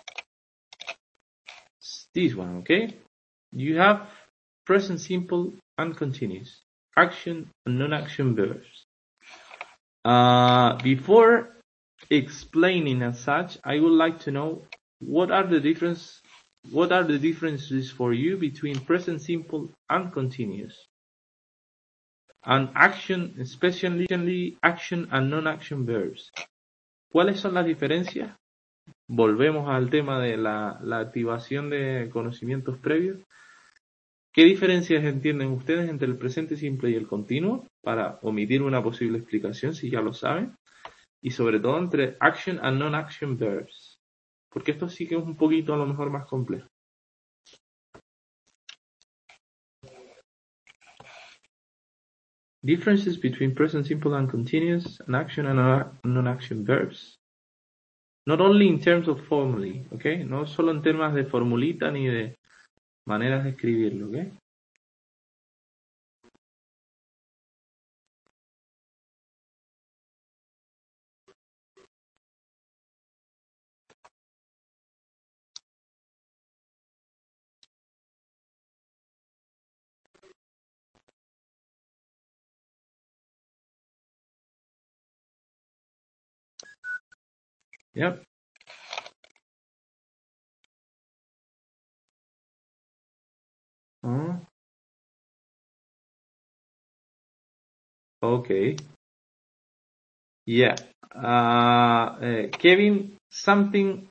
It's this one, okay? You have present simple and continuous, action and non-action verbs. Uh, before explaining as such, I would like to know what are the difference, what are the differences for you between present simple and continuous, and action, especially action and non-action verbs. ¿Cuáles son las diferencias? Volvemos al tema de la, la activación de conocimientos previos. ¿Qué diferencias entienden ustedes entre el presente simple y el continuo? Para omitir una posible explicación, si ya lo saben. Y sobre todo entre action and non-action verbs. Porque esto sí que es un poquito a lo mejor más complejo. Differences between present simple and continuous and action and non-action verbs. Not only in terms of formulae, ¿ok? No solo en temas de formulita ni de maneras de escribirlo, ¿ok? Yep. Uh, okay. Yeah. Uh, uh, Kevin, something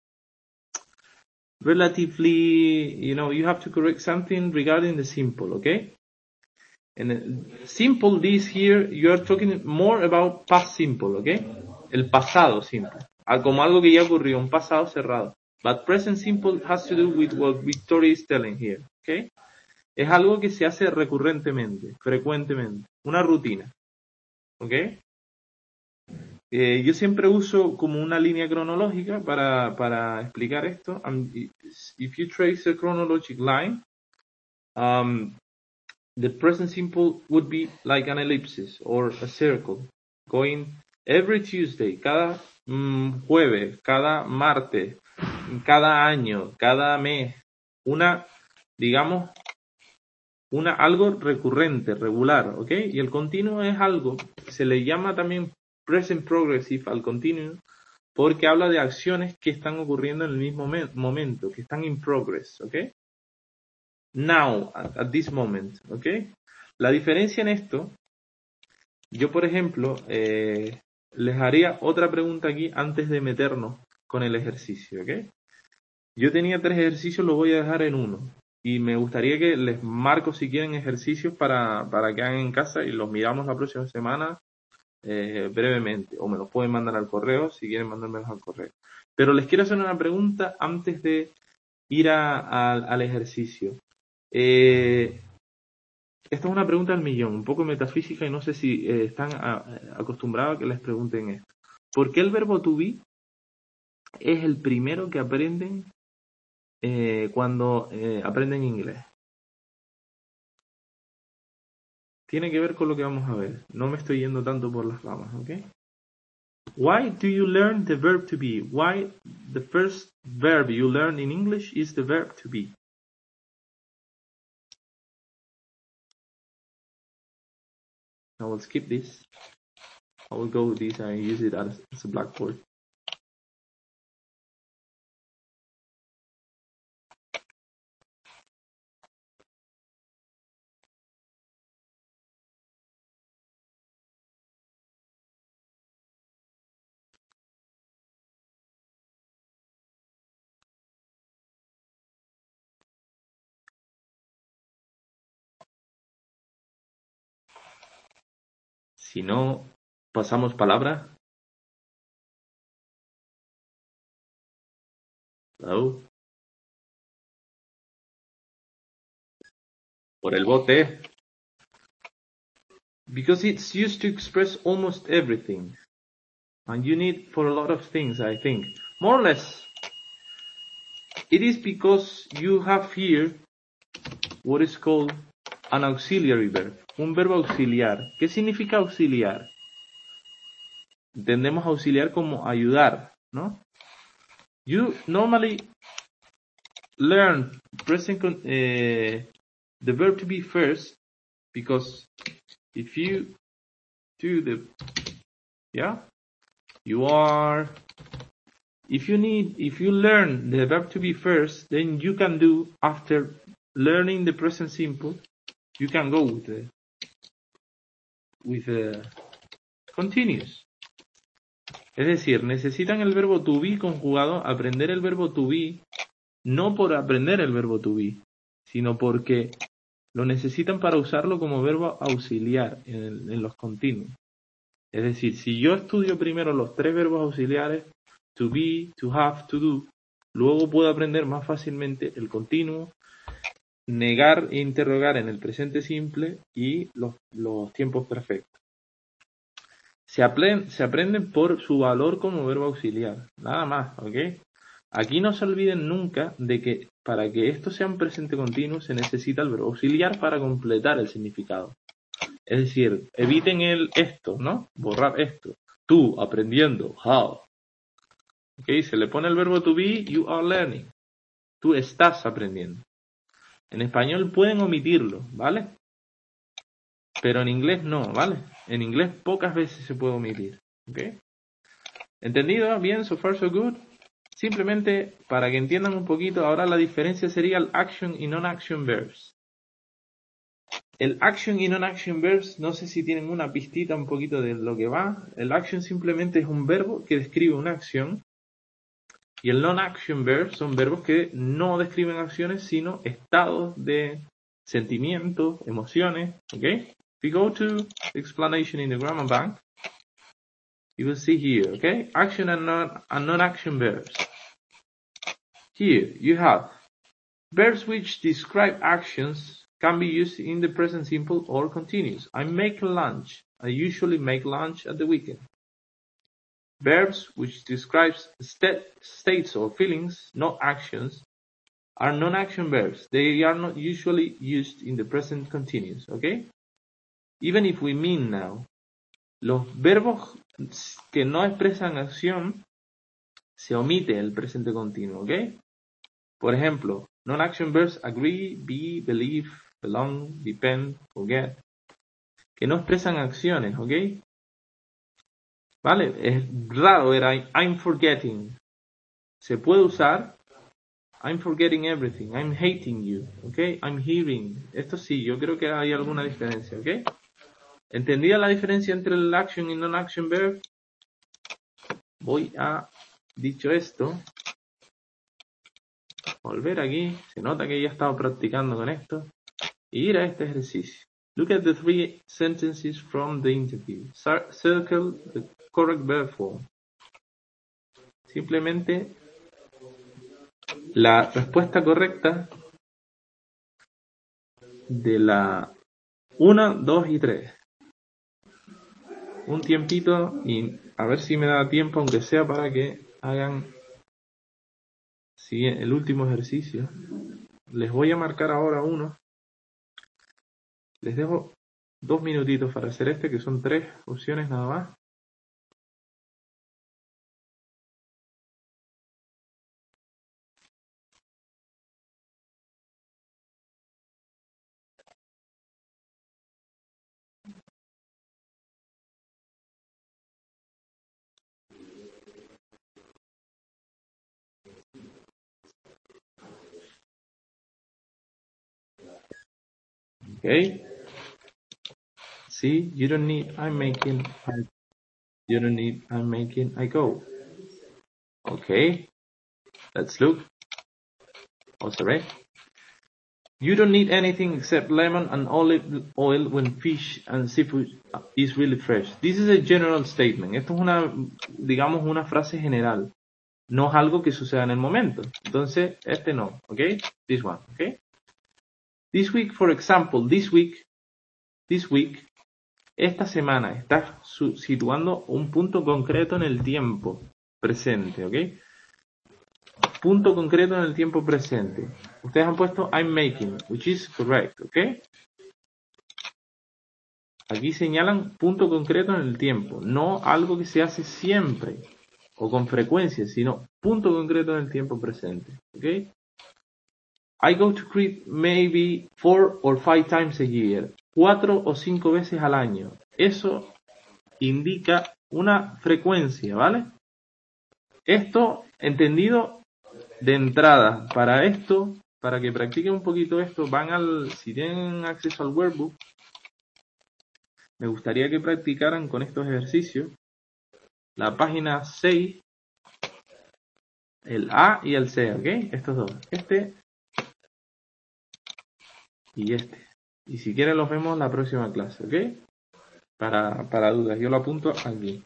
relatively, you know, you have to correct something regarding the simple, okay? And uh, simple, this here, you are talking more about past simple, okay? El pasado simple. Como algo que ya ocurrió, un pasado cerrado. But present simple has to do with what Victoria is telling here, okay? Es algo que se hace recurrentemente, frecuentemente. Una rutina, okay? Eh, yo siempre uso como una línea cronológica para, para explicar esto. Um, if you trace a chronologic line, um, the present simple would be like an ellipsis or a circle, going every Tuesday, cada mm, jueves, cada martes, cada año, cada mes, una, digamos, una algo recurrente, regular, ¿ok? Y el continuo es algo, se le llama también present progressive al continuo, porque habla de acciones que están ocurriendo en el mismo momento, que están in progress, ¿ok? Now, at, at this moment, ¿ok? La diferencia en esto, yo por ejemplo, eh, les haría otra pregunta aquí antes de meternos con el ejercicio, ¿ok? Yo tenía tres ejercicios, los voy a dejar en uno. Y me gustaría que les marco si quieren ejercicios para, para que hagan en casa y los miramos la próxima semana eh, brevemente. O me los pueden mandar al correo si quieren mandármelos al correo. Pero les quiero hacer una pregunta antes de ir a, a, al ejercicio. Eh, esta es una pregunta al millón, un poco metafísica y no sé si eh, están a, acostumbrados a que les pregunten esto. ¿Por qué el verbo to be es el primero que aprenden eh, cuando eh, aprenden inglés. Tiene que ver con lo que vamos a ver. No me estoy yendo tanto por las ramas, ¿ok? Why do you learn the verb to be? Why the first verb you learn in English is the verb to be? I will skip this. I will go with this and use it as, as a blackboard. Si no, pasamos palabra. Hello. Por el bote. Because it's used to express almost everything. And you need for a lot of things, I think. More or less. It is because you have here what is called an auxiliary verb. Un verbo auxiliar. ¿Qué significa auxiliar? Entendemos auxiliar como ayudar, ¿no? You normally learn present con uh, the verb to be first because if you do the yeah you are if you need if you learn the verb to be first, then you can do after learning the present simple, you can go with the with the continuous. Es decir, necesitan el verbo to be conjugado, aprender el verbo to be, no por aprender el verbo to be, sino porque lo necesitan para usarlo como verbo auxiliar en, en los continuos. Es decir, si yo estudio primero los tres verbos auxiliares, to be, to have, to do, luego puedo aprender más fácilmente el continuo, negar e interrogar en el presente simple y los, los tiempos perfectos. Se, aprend, se aprenden por su valor como verbo auxiliar, nada más, ¿ok? Aquí no se olviden nunca de que para que esto sea un presente continuo se necesita el verbo auxiliar para completar el significado. Es decir, eviten el esto, ¿no? Borrar esto. Tú, aprendiendo, how. ¿Ok? Se le pone el verbo to be, you are learning. Tú estás aprendiendo. En español pueden omitirlo, ¿vale? Pero en inglés no, ¿vale? En inglés pocas veces se puede omitir, ¿ok? ¿Entendido? Bien, so far so good. Simplemente para que entiendan un poquito, ahora la diferencia sería el action y non-action verbs. El action y non-action verbs, no sé si tienen una pistita un poquito de lo que va. El action simplemente es un verbo que describe una acción. Y el non-action verbs son verbos que no describen acciones, sino estados de sentimientos, emociones, ¿ok? If you go to explanation in the grammar bank, you will see here, okay? Action and non and non-action verbs. Here you have verbs which describe actions can be used in the present simple or continuous. I make lunch. I usually make lunch at the weekend. Verbs which describe st states or feelings, not actions, are non-action verbs. They are not usually used in the present continuous, okay? Even if we mean now, los verbos que no expresan acción, se omite el presente continuo, ¿ok? Por ejemplo, non-action verbs agree, be, believe, belong, depend, forget, que no expresan acciones, ¿ok? ¿Vale? Es raro ver I'm forgetting. Se puede usar I'm forgetting everything, I'm hating you, ¿ok? I'm hearing. Esto sí, yo creo que hay alguna diferencia, ¿ok? ¿Entendida la diferencia entre el action y non-action verb? Voy a, dicho esto, volver aquí. Se nota que ya he estado practicando con esto. Y ir a este ejercicio. Look at the three sentences from the interview. Circle the correct verb form. Simplemente la respuesta correcta de la uno, dos y tres. Un tiempito y a ver si me da tiempo, aunque sea para que hagan Sí, el último ejercicio. Les voy a marcar ahora uno. Les dejo dos minutitos para hacer este, que son tres opciones nada más. Okay. See, you don't need I'm making, I, you don't need I'm making, I go. Okay. Let's look. Oh, sorry. You don't need anything except lemon and olive oil when fish and seafood is really fresh. This is a general statement. Esto es una, digamos, una frase general. No es algo que suceda en el momento. Entonces, este no. Okay. This one. Okay. This week, for example, this week, this week, esta semana, está situando un punto concreto en el tiempo presente, ¿ok? Punto concreto en el tiempo presente. Ustedes han puesto I'm making, which is correct, ¿ok? Aquí señalan punto concreto en el tiempo, no algo que se hace siempre o con frecuencia, sino punto concreto en el tiempo presente, ¿ok? I go to Crete maybe four or five times a year. Cuatro o cinco veces al año. Eso indica una frecuencia, ¿vale? Esto, entendido de entrada. Para esto, para que practiquen un poquito esto, van al, si tienen acceso al workbook, me gustaría que practicaran con estos ejercicios. La página seis, el A y el C, ¿ok? Estos dos. Este y este. Y si quieren los vemos en la próxima clase, ¿ok? Para, para dudas, yo lo apunto aquí.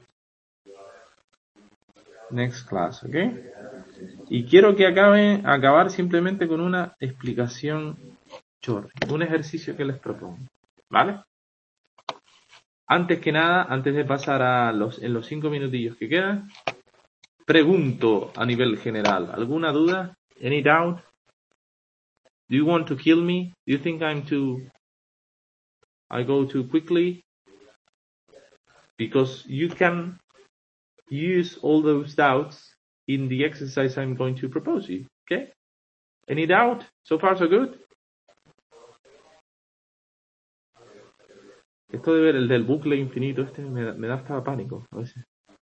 Next class, ¿ok? Y quiero que acaben, acabar simplemente con una explicación short, un ejercicio que les propongo, ¿vale? Antes que nada, antes de pasar a los, en los cinco minutillos que quedan, pregunto a nivel general, ¿alguna duda? Any doubt? Do you want to kill me? Do you think I'm too, I go too quickly? Because you can use all those doubts in the exercise I'm going to propose you, okay? Any doubt? So far so good? Esto de ver el del bucle infinito, este me, me da hasta pánico a veces.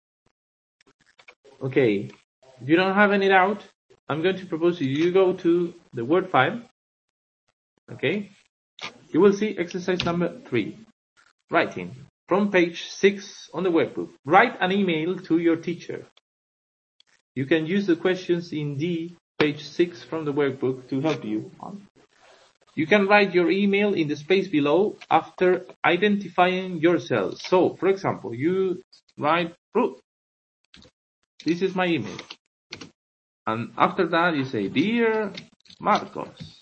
Okay, if you don't have any doubt, I'm going to propose you, you go to the Word file, okay? You will see exercise number three, writing, from page six on the workbook. Write an email to your teacher. You can use the questions in the page six from the workbook to help you. You can write your email in the space below after identifying yourself. So, for example, you write, Ruth, this is my email. And after that, you say, Dear Marcos,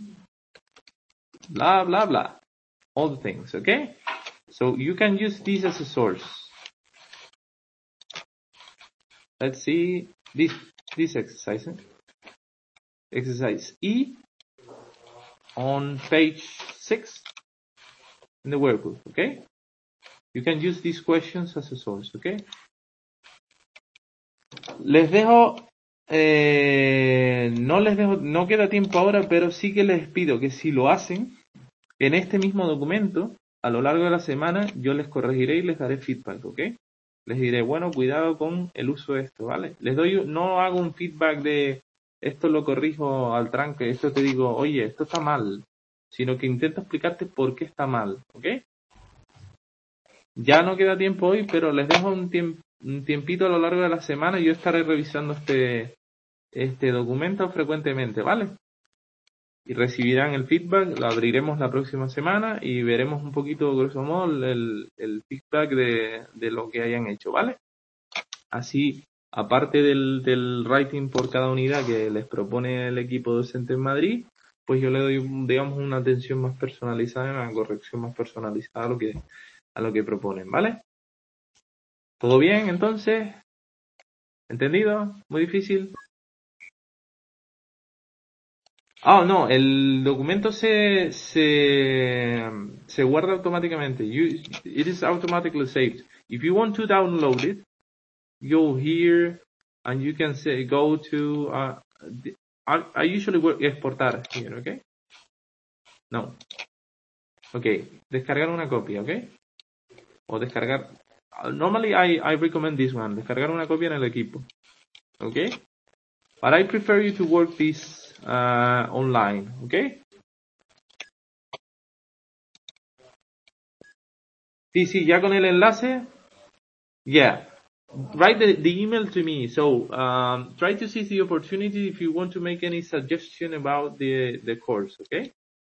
blah, blah, blah. All the things, okay? So you can use this as a source. Let's see this, this exercise. Exercise E on page six in the workbook, okay? You can use these questions as a source, okay? Les dejo, eh, no les dejo, no queda tiempo ahora, pero sí que les pido que si lo hacen, en este mismo documento, a lo largo de la semana, yo les corregiré y les daré feedback, ¿ok? Les diré, bueno, cuidado con el uso de esto, ¿vale? Les doy, no hago un feedback de, esto lo corrijo al tranque, esto te digo, oye, esto está mal, sino que intento explicarte por qué está mal, ¿ok? Ya no queda tiempo hoy, pero les dejo un, tiemp un tiempito a lo largo de la semana y yo estaré revisando este, este documento frecuentemente, ¿vale? Y recibirán el feedback, lo abriremos la próxima semana y veremos un poquito, grosso modo, el, el feedback de, de lo que hayan hecho, ¿vale? Así, aparte del, del writing por cada unidad que les propone el equipo docente en Madrid, pues yo le doy, digamos, una atención más personalizada, una corrección más personalizada a lo que, a lo que proponen, ¿vale? ¿Todo bien, entonces? ¿Entendido? ¿Muy difícil? Ah, no, el documento se, se, se guarda automáticamente. You, it is automatically saved. If you want to download it, go here and you can say, go to, uh, the, I, I usually work exportar here, okay? No. Okay, descargar una copia, okay? O descargar, normally I, I recommend this one, descargar una copia en el equipo, okay? But I prefer you to work this uh, online, okay? Sí, sí, ya con el enlace, yeah. Write the, the email to me. So um, try to seize the opportunity if you want to make any suggestion about the, the course, okay?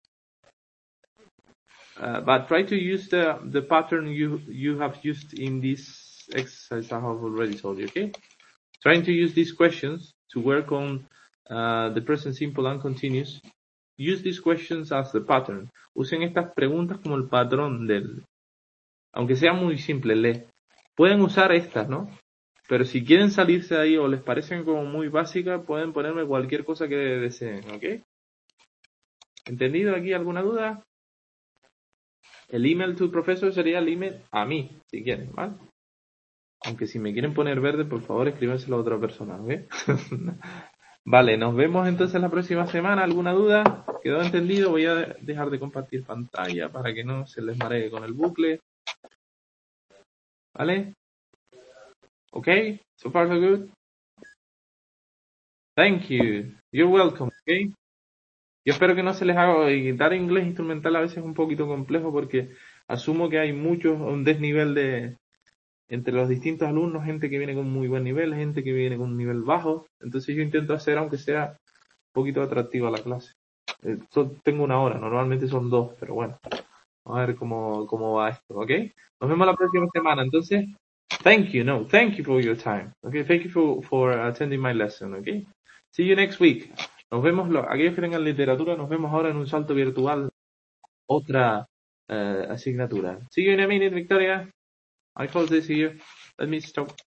Uh, but try to use the, the pattern you you have used in this exercise I have already told you, okay? Trying to use these questions to work on uh, the present simple and continuous. Use these questions as the pattern. Usen estas preguntas como el patrón del... Aunque sea muy simple, lee. Pueden usar estas, ¿no? Pero si quieren salirse de ahí o les parecen como muy básicas, pueden ponerme cualquier cosa que deseen, ¿ok? ¿Entendido aquí alguna duda? El email to professor sería el email a mí, si quieren, ¿vale? Aunque si me quieren poner verde, por favor escríbenselo a otra persona, ¿ok? Vale, nos vemos entonces la próxima semana. ¿Alguna duda? ¿Quedó entendido? Voy a dejar de compartir pantalla para que no se les maree con el bucle. ¿Vale? ¿Ok? So far so good? Thank you. You're welcome, ¿ok? Yo espero que no se les haga, y dar inglés instrumental a veces es un poquito complejo porque asumo que hay muchos, un desnivel de entre los distintos alumnos, gente que viene con muy buen nivel, gente que viene con un nivel bajo. Entonces yo intento hacer, aunque sea un poquito atractiva la clase. Eh, so- tengo una hora, normalmente son dos, pero bueno, vamos a ver cómo, cómo va esto, ¿ok? Nos vemos la próxima semana. Entonces, thank you, no, thank you for your time, ¿ok? Thank you for, for attending my lesson, ¿ok? See you next week. Nos vemos, lo- aquellos que tengan literatura, nos vemos ahora en un salto virtual, otra uh, asignatura. See you in a minute, Victoria. I close this here. Let me stop.